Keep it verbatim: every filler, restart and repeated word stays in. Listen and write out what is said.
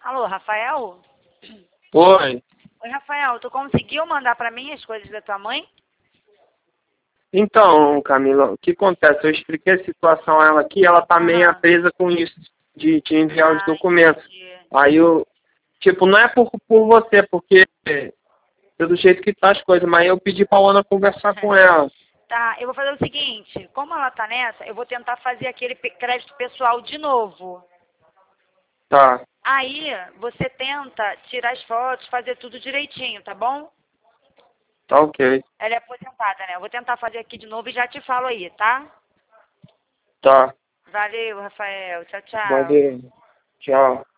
Alô, Rafael? Oi. Oi, Rafael, tu conseguiu mandar pra mim as coisas da tua mãe? Então, Camila, o que acontece? Eu expliquei a situação a ela aqui, ela tá meio Aham. presa com isso de, de enviar os Ah, documentos. entendi. Aí eu, tipo, não é por, por você, porque pelo jeito que tá as coisas, mas eu pedi pra Ana conversar com ela. Tá, eu vou fazer o seguinte, como ela tá nessa, eu vou tentar fazer aquele pe- crédito pessoal de novo. Tá, Aí, você tenta tirar as fotos, fazer tudo direitinho, tá bom? tá ok. Ela é aposentada, né? Eu vou tentar fazer aqui de novo e já te falo aí, tá? Tá, Valeu, Rafael. Tchau, tchau. valeu. Tchau.